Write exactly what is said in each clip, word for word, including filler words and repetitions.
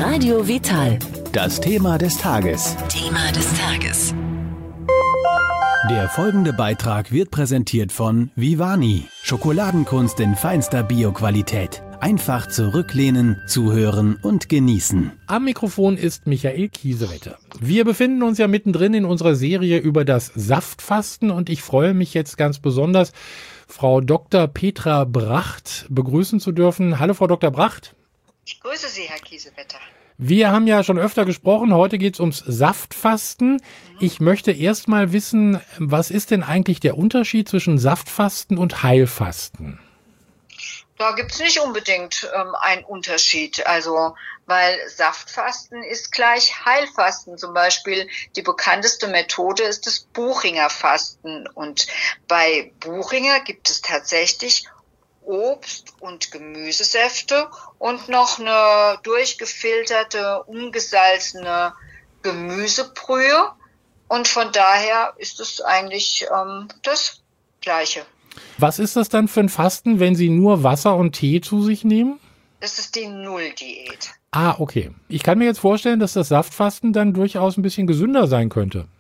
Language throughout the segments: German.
Radio Vital. Das Thema des Tages. Thema des Tages. Der folgende Beitrag wird präsentiert von Vivani. Schokoladenkunst in feinster Bioqualität. Einfach zurücklehnen, zuhören und genießen. Am Mikrofon ist Michael Kiesewetter. Wir befinden uns ja mittendrin in unserer Serie über das Saftfasten und ich freue mich jetzt ganz besonders, Frau Doktor Petra Bracht begrüßen zu dürfen. Hallo, Frau Doktor Bracht. Ich grüße Sie, Herr Kiesewetter. Wir haben ja schon öfter gesprochen, heute geht es ums Saftfasten. Ich möchte erst mal wissen, was ist denn eigentlich der Unterschied zwischen Saftfasten und Heilfasten? Da gibt es nicht unbedingt ähm, einen Unterschied, also weil Saftfasten ist gleich Heilfasten. Zum Beispiel die bekannteste Methode ist das Buchinger Fasten und bei Buchinger gibt es tatsächlich Obst- und Gemüsesäfte und noch eine durchgefilterte, ungesalzene Gemüsebrühe und von daher ist es eigentlich ähm, das Gleiche. Was ist das dann für ein Fasten, wenn Sie nur Wasser und Tee zu sich nehmen? Das ist die Null-Diät. Ah, okay. Ich kann mir jetzt vorstellen, dass das Saftfasten dann durchaus ein bisschen gesünder sein könnte.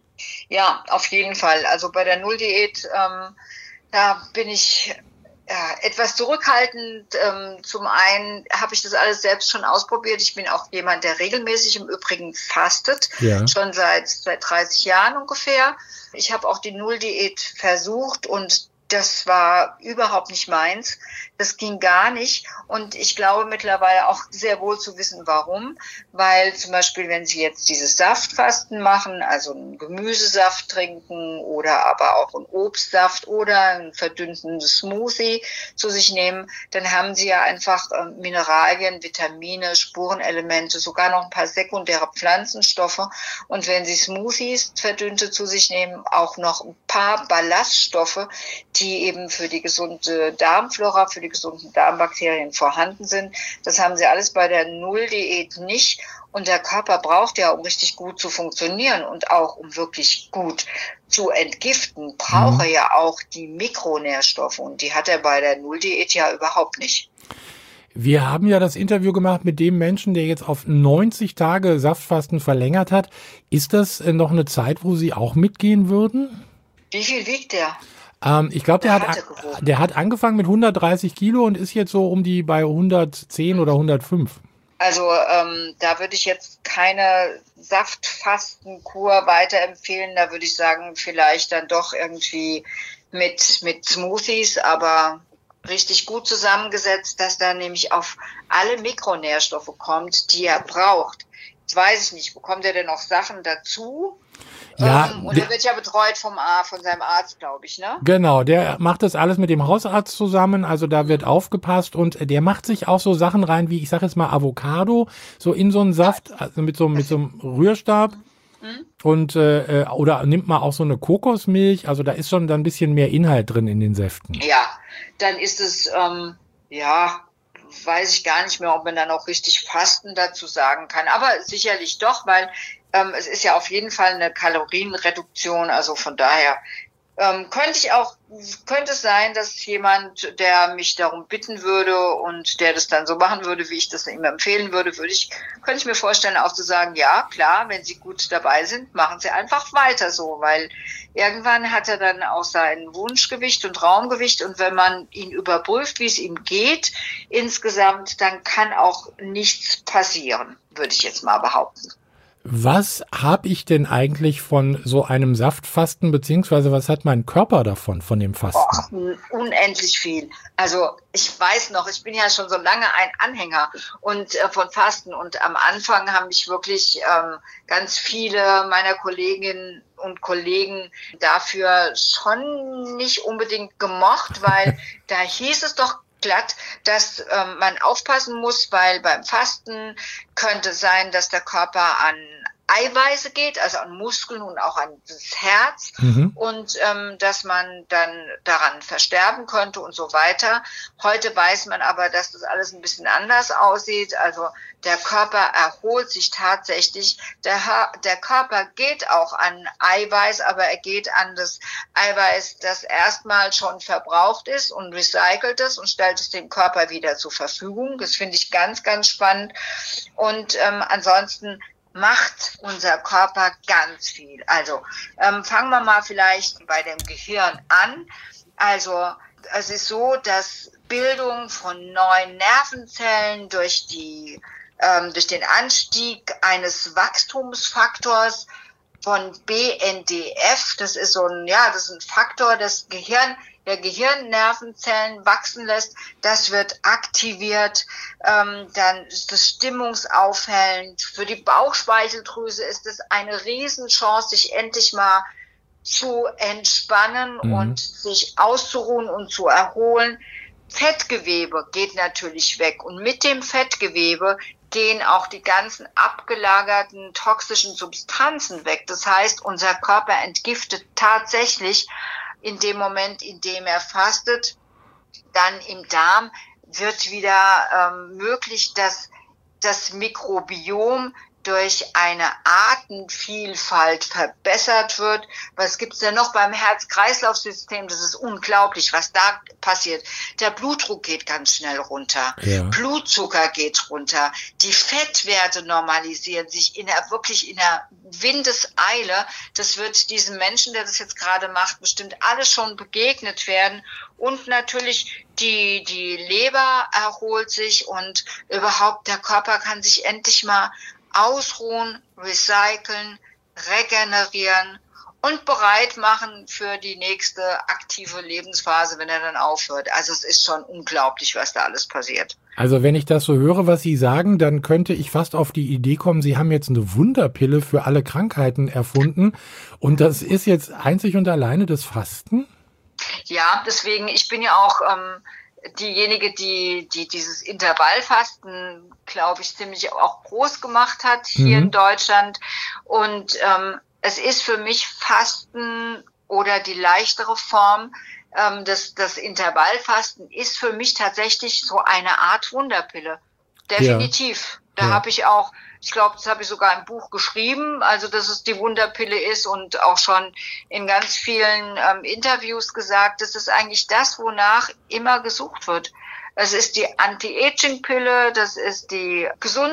Ja, auf jeden Fall. Also bei der Null-Diät, ähm, da bin ich ja, etwas zurückhaltend. Ähm, zum einen habe ich das alles selbst schon ausprobiert. Ich bin auch jemand, der regelmäßig im Übrigen fastet, ja. schon seit, seit dreißig Jahren ungefähr. Ich habe auch die Null-Diät versucht und das war überhaupt nicht meins. Das ging gar nicht. Und ich glaube mittlerweile auch sehr wohl zu wissen, warum. Weil zum Beispiel, wenn Sie jetzt dieses Saftfasten machen, also einen Gemüsesaft trinken oder aber auch einen Obstsaft oder einen verdünnten Smoothie zu sich nehmen, dann haben Sie ja einfach äh, Mineralien, Vitamine, Spurenelemente, sogar noch ein paar sekundäre Pflanzenstoffe. Und wenn Sie Smoothies verdünnte zu sich nehmen, auch noch ein paar Ballaststoffe, die die eben für die gesunde Darmflora, für die gesunden Darmbakterien vorhanden sind. Das haben sie alles bei der Null-Diät nicht. Und der Körper braucht ja, um richtig gut zu funktionieren und auch um wirklich gut zu entgiften, braucht er ja auch die Mikronährstoffe. Und die hat er bei der Null-Diät ja überhaupt nicht. Wir haben ja das Interview gemacht mit dem Menschen, der jetzt auf neunzig Tage Saftfasten verlängert hat. Ist das noch eine Zeit, wo Sie auch mitgehen würden? Wie viel wiegt der? Ähm, ich glaube, der, der, hat, der hat angefangen mit hundertdreißig Kilo und ist jetzt so um die bei hundertzehn oder hundertfünf. Also ähm, da würde ich jetzt keine Saftfastenkur weiterempfehlen. Da würde ich sagen, vielleicht dann doch irgendwie mit, mit Smoothies, aber richtig gut zusammengesetzt, dass da nämlich auf alle Mikronährstoffe kommt, die er braucht. Jetzt weiß ich nicht, bekommt er denn noch Sachen dazu? Ja, ähm, und der wird ja betreut vom Arzt, von seinem Arzt, glaube ich, ne? Genau, der macht das alles mit dem Hausarzt zusammen, also da wird aufgepasst und der macht sich auch so Sachen rein, wie ich sage jetzt mal Avocado, so in so einen Saft, also mit so, mit so einem Rührstab mhm. und äh, oder nimmt man auch so eine Kokosmilch, also da ist schon dann ein bisschen mehr Inhalt drin in den Säften. Ja, dann ist es, ähm, ja, weiß ich gar nicht mehr, ob man dann auch richtig Fasten dazu sagen kann, aber sicherlich doch, weil Ähm, es ist ja auf jeden Fall eine Kalorienreduktion, also von daher ähm, könnte ich auch, könnte es sein, dass jemand, der mich darum bitten würde und der das dann so machen würde, wie ich das ihm empfehlen würde, würde ich, könnte ich mir vorstellen, auch zu sagen, ja, klar, wenn Sie gut dabei sind, machen Sie einfach weiter so, weil irgendwann hat er dann auch sein Wunschgewicht und Raumgewicht und wenn man ihn überprüft, wie es ihm geht, insgesamt, dann kann auch nichts passieren, würde ich jetzt mal behaupten. Was habe ich denn eigentlich von so einem Saftfasten, beziehungsweise was hat mein Körper davon, von dem Fasten? Oh, unendlich viel. Also ich weiß noch, ich bin ja schon so lange ein Anhänger und äh, von Fasten und am Anfang haben mich wirklich ähm, ganz viele meiner Kolleginnen und Kollegen dafür schon nicht unbedingt gemocht, weil da hieß es doch glatt, dass ähm, man aufpassen muss, weil beim Fasten könnte sein, dass der Körper an Eiweiße geht, also an Muskeln und auch an das Herz mhm. und ähm, dass man dann daran versterben könnte und so weiter. Heute weiß man aber, dass das alles ein bisschen anders aussieht. Also der Körper erholt sich tatsächlich. Der, der Körper geht auch an Eiweiß, aber er geht an das Eiweiß, das erstmal schon verbraucht ist und recycelt es und stellt es dem Körper wieder zur Verfügung. Das finde ich ganz, ganz spannend. Und ähm, ansonsten macht unser Körper ganz viel. Also ähm, fangen wir mal vielleicht bei dem Gehirn an. Also es ist so, dass Bildung von neuen Nervenzellen durch die ähm, durch den Anstieg eines Wachstumsfaktors von B N D F, das ist so ein ja, das ist ein Faktor, das Gehirn der Gehirnnervenzellen wachsen lässt, das wird aktiviert, ähm, dann ist das stimmungsaufhellend. Für die Bauchspeicheldrüse ist es eine Riesenchance, sich endlich mal zu entspannen mhm. und sich auszuruhen und zu erholen. Fettgewebe geht natürlich weg und mit dem Fettgewebe gehen auch die ganzen abgelagerten toxischen Substanzen weg. Das heißt, unser Körper entgiftet tatsächlich in dem Moment, in dem er fastet. Dann im Darm wird wieder ähm, möglich, dass das Mikrobiom durch eine Artenvielfalt verbessert wird. Was gibt's denn noch beim Herz-Kreislauf-System? Das ist unglaublich, was da passiert. Der Blutdruck geht ganz schnell runter. Ja. Blutzucker geht runter. Die Fettwerte normalisieren sich in der, wirklich in der Windeseile. Das wird diesem Menschen, der das jetzt gerade macht, bestimmt alles schon begegnet werden. Und natürlich die, die Leber erholt sich und überhaupt der Körper kann sich endlich mal ausruhen, recyceln, regenerieren und bereit machen für die nächste aktive Lebensphase, wenn er dann aufhört. Also es ist schon unglaublich, was da alles passiert. Also wenn ich das so höre, was Sie sagen, dann könnte ich fast auf die Idee kommen, Sie haben jetzt eine Wunderpille für alle Krankheiten erfunden und das ist jetzt einzig und alleine das Fasten? Ja, deswegen, ich bin ja auch ähm, diejenige, die, die dieses Intervallfasten, glaube ich, ziemlich auch groß gemacht hat hier mhm. in Deutschland. Und ähm, es ist für mich Fasten oder die leichtere Form, ähm, das, das Intervallfasten ist für mich tatsächlich so eine Art Wunderpille. Definitiv. Ja. Da ja. habe ich auch, ich glaube, das habe ich sogar im Buch geschrieben, also dass es die Wunderpille ist und auch schon in ganz vielen ähm, Interviews gesagt, das ist eigentlich das, wonach immer gesucht wird. Es ist die Anti-Aging-Pille, das ist die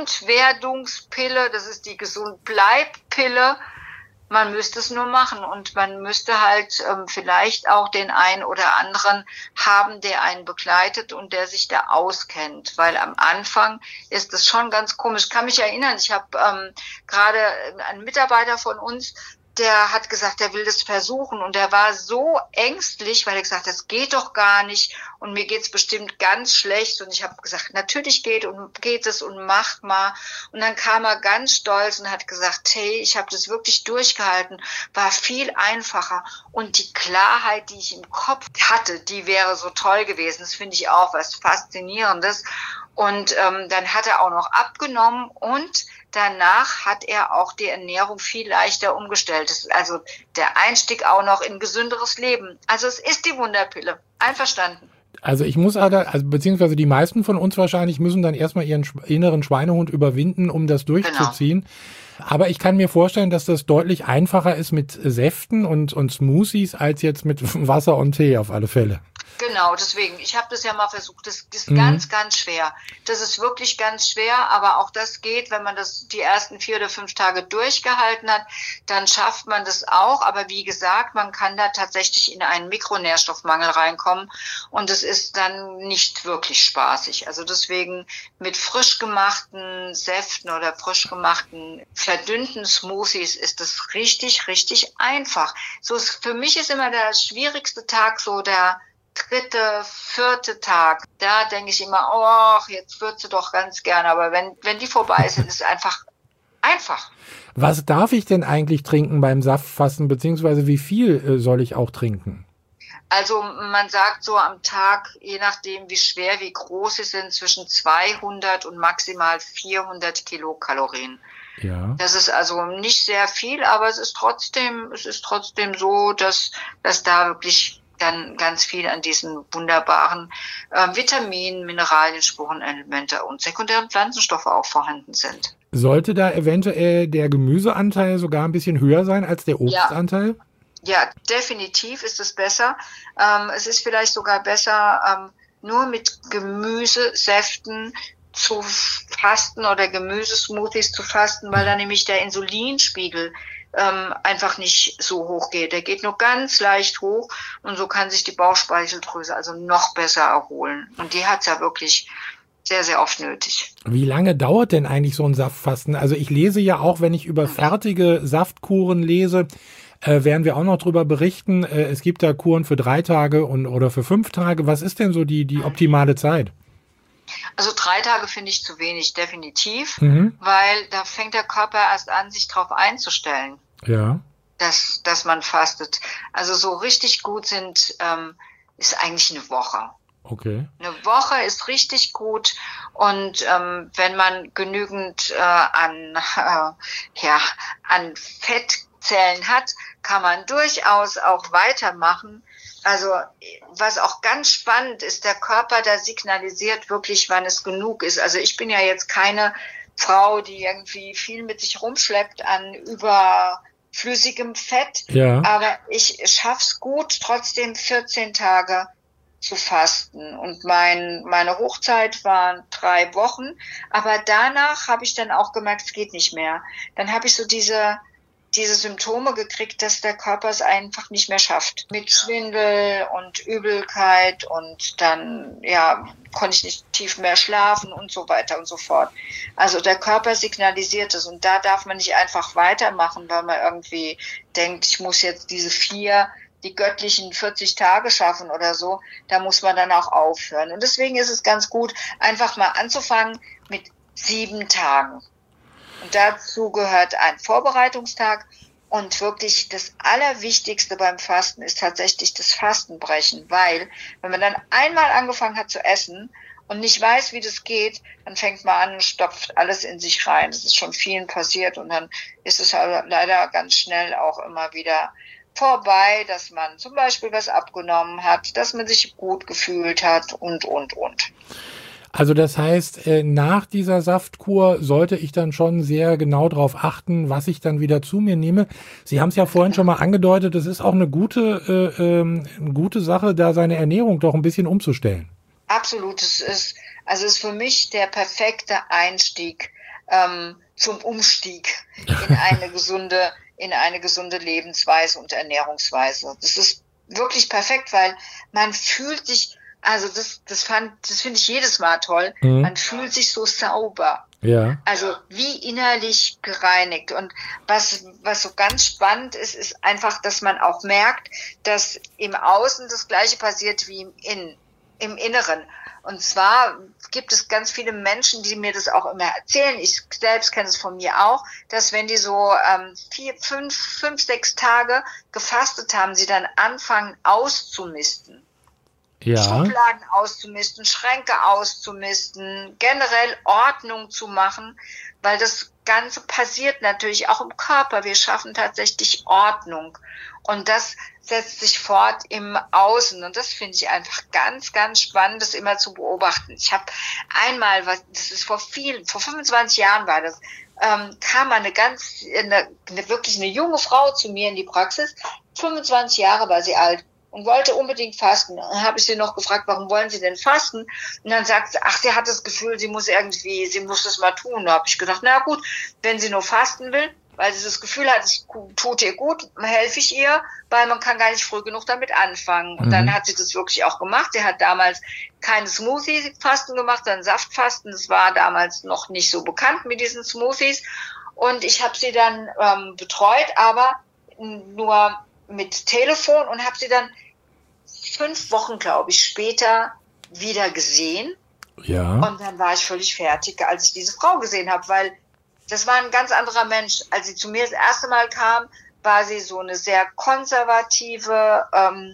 Gesundwerdungspille, das ist die Gesundbleib-Pille. Man müsste es nur machen und man müsste halt ähm, vielleicht auch den einen oder anderen haben, der einen begleitet und der sich da auskennt. Weil am Anfang ist es schon ganz komisch. Ich kann mich erinnern, ich habe ähm, gerade einen Mitarbeiter von uns, der hat gesagt, er will das versuchen und er war so ängstlich, weil er gesagt hat, das geht doch gar nicht und mir geht's bestimmt ganz schlecht und ich habe gesagt, natürlich geht und geht es und macht mal und dann kam er ganz stolz und hat gesagt, hey, ich habe das wirklich durchgehalten, war viel einfacher und die Klarheit, die ich im Kopf hatte, die wäre so toll gewesen, das finde ich auch was Faszinierendes und ähm, dann hat er auch noch abgenommen und danach hat er auch die Ernährung viel leichter umgestellt. Das ist also der Einstieg auch noch in gesünderes Leben. Also es ist die Wunderpille. Einverstanden. Also ich muss also, beziehungsweise die meisten von uns wahrscheinlich müssen dann erstmal ihren inneren Schweinehund überwinden, um das durchzuziehen. Genau. Aber ich kann mir vorstellen, dass das deutlich einfacher ist mit Säften und, und Smoothies als jetzt mit Wasser und Tee auf alle Fälle. Genau, deswegen, ich habe das ja mal versucht, das ist mhm. ganz, ganz schwer. Das ist wirklich ganz schwer, aber auch das geht, wenn man das die ersten vier oder fünf Tage durchgehalten hat, dann schafft man das auch. Aber wie gesagt, man kann da tatsächlich in einen Mikronährstoffmangel reinkommen und es ist dann nicht wirklich spaßig. Also deswegen mit frisch gemachten Säften oder frisch gemachten verdünnten Smoothies ist das richtig, richtig einfach. So ist, für mich ist immer der schwierigste Tag so der dritte, vierte Tag, da denke ich immer, oh, jetzt würdest du doch ganz gerne, aber wenn, wenn die vorbei sind, ist es einfach, einfach. Was darf ich denn eigentlich trinken beim Saftfasten, beziehungsweise wie viel äh, soll ich auch trinken? Also man sagt so am Tag, je nachdem wie schwer, wie groß sie sind, zwischen zweihundert und maximal vierhundert Kilokalorien. Ja. Das ist also nicht sehr viel, aber es ist trotzdem, es ist trotzdem so, dass, dass da wirklich dann ganz viel an diesen wunderbaren äh, Vitaminen, Mineralien, Spurenelemente und sekundären Pflanzenstoffe auch vorhanden sind. Sollte da eventuell der Gemüseanteil sogar ein bisschen höher sein als der Obstanteil? Ja, ja, definitiv ist es besser. Ähm, es ist vielleicht sogar besser, ähm, nur mit Gemüsesäften zu fasten oder Gemüsesmoothies zu fasten, weil dann nämlich der Insulinspiegel ähm, einfach nicht so hoch geht. Der geht nur ganz leicht hoch und so kann sich die Bauchspeicheldrüse also noch besser erholen. Und die hat's ja wirklich sehr, sehr oft nötig. Wie lange dauert denn eigentlich so ein Saftfasten? Also ich lese ja auch, wenn ich über fertige Saftkuren lese, äh, werden wir auch noch drüber berichten. Äh, es gibt da Kuren für drei Tage und oder für fünf Tage. Was ist denn so die, die optimale Zeit? Also drei Tage finde ich zu wenig, definitiv, Mhm. weil da fängt der Körper erst an, sich drauf einzustellen, Ja. dass, dass man fastet. Also so richtig gut sind, ähm, ist eigentlich eine Woche. Okay. Eine Woche ist richtig gut und ähm, wenn man genügend äh, an, äh, ja, an Fettzellen hat, kann man durchaus auch weitermachen. Also was auch ganz spannend ist, der Körper, der signalisiert wirklich, wann es genug ist. Also ich bin ja jetzt keine Frau, die irgendwie viel mit sich rumschleppt an überflüssigem Fett, Ja. aber ich schaff's gut, trotzdem vierzehn Tage zu fasten. Und mein, meine Hochzeit waren drei Wochen, aber danach habe ich dann auch gemerkt, es geht nicht mehr. Dann habe ich so diese diese Symptome gekriegt, dass der Körper es einfach nicht mehr schafft. Mit Schwindel und Übelkeit und dann, ja, konnte ich nicht tief mehr schlafen und so weiter und so fort. Also der Körper signalisiert es und da darf man nicht einfach weitermachen, weil man irgendwie denkt, ich muss jetzt diese vier, die göttlichen vierzig Tage schaffen oder so. Da muss man dann auch aufhören. Und deswegen ist es ganz gut, einfach mal anzufangen mit sieben Tagen. Und dazu gehört ein Vorbereitungstag und wirklich das Allerwichtigste beim Fasten ist tatsächlich das Fastenbrechen, weil wenn man dann einmal angefangen hat zu essen und nicht weiß, wie das geht, dann fängt man an und stopft alles in sich rein. Das ist schon vielen passiert und dann ist es halt leider ganz schnell auch immer wieder vorbei, dass man zum Beispiel was abgenommen hat, dass man sich gut gefühlt hat und, und, und. Also das heißt, äh, nach dieser Saftkur sollte ich dann schon sehr genau darauf achten, was ich dann wieder zu mir nehme. Sie haben es ja vorhin schon mal angedeutet, es ist auch eine gute, äh, ähm, eine gute Sache, da seine Ernährung doch ein bisschen umzustellen. Absolut, es ist, also es ist für mich der perfekte Einstieg ähm, zum Umstieg in eine gesunde, in eine gesunde Lebensweise und Ernährungsweise. Das ist wirklich perfekt, weil man fühlt sich Also das, das fand, das finde ich jedes Mal toll. Mhm. Man fühlt sich so sauber. Ja. Also wie innerlich gereinigt. Und was, was so ganz spannend ist, ist einfach, dass man auch merkt, dass im Außen das Gleiche passiert wie im Innen, im Inneren. Und zwar gibt es ganz viele Menschen, die mir das auch immer erzählen. Ich selbst kenne es von mir auch, dass wenn die so ähm, vier, fünf, fünf, sechs Tage gefastet haben, sie dann anfangen auszumisten. Ja. Schubladen auszumisten, Schränke auszumisten, generell Ordnung zu machen, weil das Ganze passiert natürlich auch im Körper. Wir schaffen tatsächlich Ordnung und das setzt sich fort im Außen und das finde ich einfach ganz, ganz spannend, das immer zu beobachten. Ich habe einmal, was, das ist vor vielen, vor fünfundzwanzig Jahren war das, ähm, kam eine ganz, eine, eine, wirklich eine junge Frau zu mir in die Praxis, fünfundzwanzig Jahre war sie alt. Und wollte unbedingt fasten. Dann habe ich sie noch gefragt, warum wollen Sie denn fasten? Und dann sagt sie, ach, sie hat das Gefühl, sie muss irgendwie, sie muss das mal tun. Da habe ich gedacht, na gut, wenn sie nur fasten will, weil sie das Gefühl hat, es tut ihr gut, helfe ich ihr, weil man kann gar nicht früh genug damit anfangen. Und mhm. dann hat sie das wirklich auch gemacht. Sie hat damals keine Smoothie-Fasten gemacht, sondern Saftfasten. Das war damals noch nicht so bekannt mit diesen Smoothies. Und ich habe sie dann ähm, betreut, aber nur mit Telefon und habe sie dann fünf Wochen, glaube ich, später wieder gesehen. Ja. Und dann war ich völlig fertig, als ich diese Frau gesehen habe, weil das war ein ganz anderer Mensch. Als sie zu mir das erste Mal kam, war sie so eine sehr konservative ähm,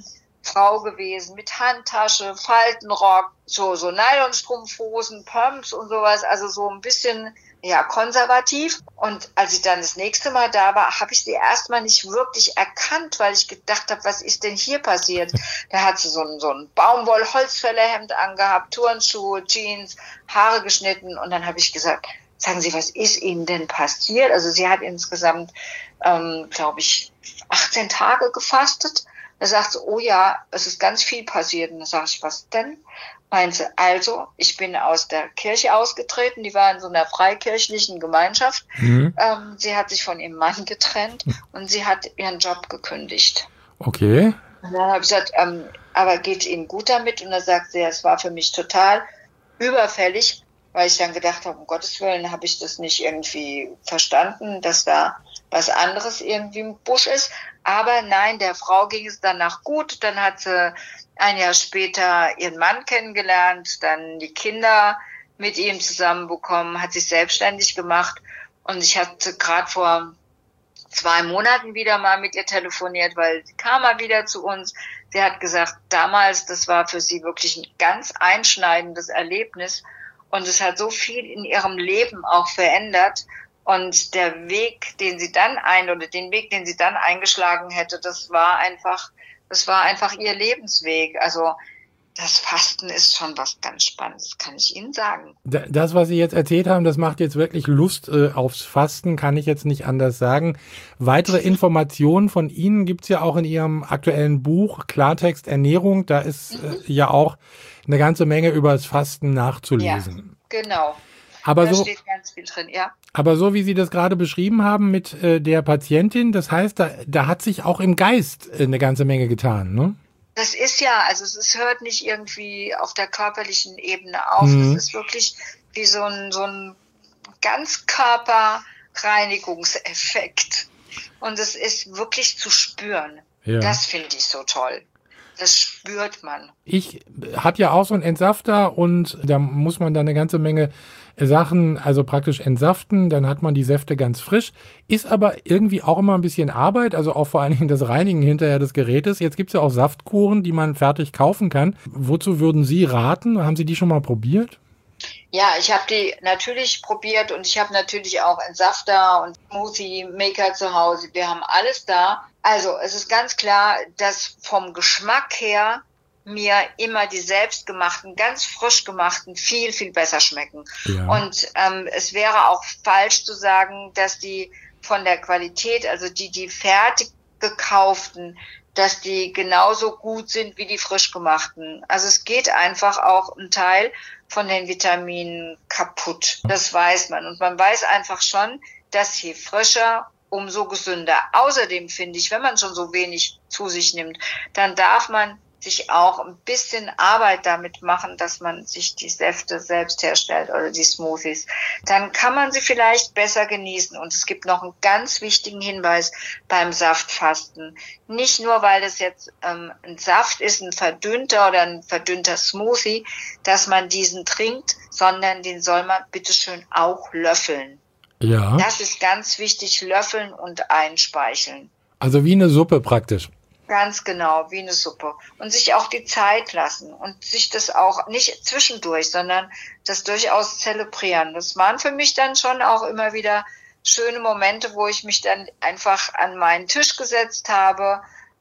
Frau gewesen mit Handtasche, Faltenrock, so, so Nylonstrumpfhosen, Pumps und sowas, also so ein bisschen, ja, konservativ. Und als ich dann das nächste Mal da war, habe ich sie erstmal nicht wirklich erkannt, weil ich gedacht habe, was ist denn hier passiert? Da hat sie so ein, so ein Baumwoll-Holzfällerhemd angehabt, Turnschuhe, Jeans, Haare geschnitten. Und dann habe ich gesagt, sagen Sie, was ist Ihnen denn passiert? Also sie hat insgesamt, ähm, glaube ich, achtzehn Tage gefastet. Da sagt sie, oh ja, es ist ganz viel passiert. Und da sage ich, was denn? Meint sie, also, ich bin aus der Kirche ausgetreten, die war in so einer freikirchlichen Gemeinschaft. Mhm. Ähm, sie hat sich von ihrem Mann getrennt und sie hat ihren Job gekündigt. Okay. Und dann habe ich gesagt, ähm, aber geht es Ihnen gut damit? Und dann sagt sie, es war für mich total überfällig, weil ich dann gedacht habe, um Gottes Willen habe ich das nicht irgendwie verstanden, dass da was anderes irgendwie im Busch ist. Aber nein, der Frau ging es danach gut. Dann hat sie ein Jahr später ihren Mann kennengelernt, dann die Kinder mit ihm zusammen bekommen, hat sich selbstständig gemacht. Und ich hatte gerade vor zwei Monaten wieder mal mit ihr telefoniert, weil sie kam mal wieder zu uns. Sie hat gesagt, damals, das war für sie wirklich ein ganz einschneidendes Erlebnis. Und es hat so viel in ihrem Leben auch verändert. Und der Weg, den sie dann ein, oder den Weg, den sie dann eingeschlagen hätte, das war einfach, das war einfach ihr Lebensweg. Also, das Fasten ist schon was ganz Spannendes, kann ich Ihnen sagen. Das, was Sie jetzt erzählt haben, das macht jetzt wirklich Lust äh, aufs Fasten, kann ich jetzt nicht anders sagen. Weitere Informationen von Ihnen gibt's ja auch in Ihrem aktuellen Buch Klartext Ernährung. Da ist äh, ja auch eine ganze Menge über das Fasten nachzulesen. Ja, genau. Aber da so, steht ganz viel drin, ja. Aber so wie Sie das gerade beschrieben haben mit äh, der Patientin, das heißt, da, da hat sich auch im Geist äh, eine ganze Menge getan, ne? Das ist ja, also es ist, hört nicht irgendwie auf der körperlichen Ebene auf. Mhm. Das ist wirklich wie so ein, so ein Ganzkörperreinigungseffekt. Und es ist wirklich zu spüren. Ja. Das finde ich so toll. Das spürt man. Ich habe ja auch so einen Entsafter und da muss man dann eine ganze Menge Sachen, also praktisch entsaften, dann hat man die Säfte ganz frisch, ist aber irgendwie auch immer ein bisschen Arbeit, also auch vor allen Dingen das Reinigen hinterher des Gerätes. Jetzt gibt es ja auch Saftkuren, die man fertig kaufen kann. Wozu würden Sie raten? Haben Sie die schon mal probiert? Ja, ich habe die natürlich probiert und ich habe natürlich auch Entsafter und Smoothie Maker zu Hause. Wir haben alles da. Also es ist ganz klar, dass vom Geschmack her mir immer die selbstgemachten, ganz frisch gemachten viel, viel besser schmecken. Ja. Und ähm, es wäre auch falsch zu sagen, dass die von der Qualität, also die, die fertig gekauften, dass die genauso gut sind wie die frisch gemachten. Also es geht einfach auch ein Teil von den Vitaminen kaputt. Das weiß man. Und man weiß einfach schon, dass je frischer, umso gesünder. Außerdem finde ich, wenn man schon so wenig zu sich nimmt, dann darf man sich auch ein bisschen Arbeit damit machen, dass man sich die Säfte selbst herstellt oder die Smoothies. Dann kann man sie vielleicht besser genießen. Und es gibt noch einen ganz wichtigen Hinweis beim Saftfasten. Nicht nur, weil es jetzt ähm, ein Saft ist, ein verdünnter oder ein verdünnter Smoothie, dass man diesen trinkt, sondern den soll man bitteschön auch löffeln. Ja. Das ist ganz wichtig, löffeln und einspeicheln. Also wie eine Suppe praktisch. Ganz genau, wie eine Suppe. Und sich auch die Zeit lassen und sich das auch nicht zwischendurch, sondern das durchaus zelebrieren. Das waren für mich dann schon auch immer wieder schöne Momente, wo ich mich dann einfach an meinen Tisch gesetzt habe.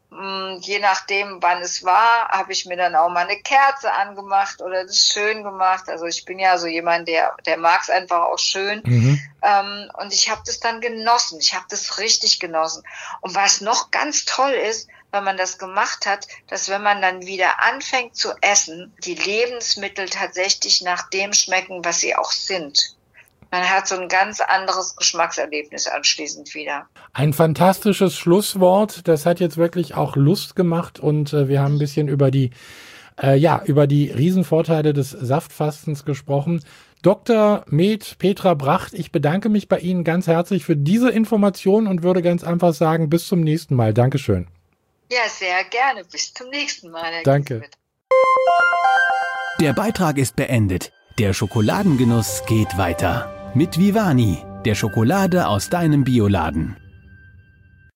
Je nachdem, wann es war, habe ich mir dann auch mal eine Kerze angemacht oder das schön gemacht. Also ich bin ja so jemand, der der mag es einfach auch schön. Mhm. Ähm, und ich habe das dann genossen. Ich habe das richtig genossen. Und was noch ganz toll ist, wenn man das gemacht hat, dass wenn man dann wieder anfängt zu essen, die Lebensmittel tatsächlich nach dem schmecken, was sie auch sind. Man hat so ein ganz anderes Geschmackserlebnis anschließend wieder. Ein fantastisches Schlusswort. Das hat jetzt wirklich auch Lust gemacht und äh, wir haben ein bisschen über die, äh, ja, über die Riesenvorteile des Saftfastens gesprochen. Doktor Med Petra Bracht, ich bedanke mich bei Ihnen ganz herzlich für diese Information und würde ganz einfach sagen, bis zum nächsten Mal. Dankeschön. Ja, sehr gerne. Bis zum nächsten Mal. Herr Danke. Giesbett. Der Beitrag ist beendet. Der Schokoladengenuss geht weiter. Mit Vivani, der Schokolade aus deinem Bioladen.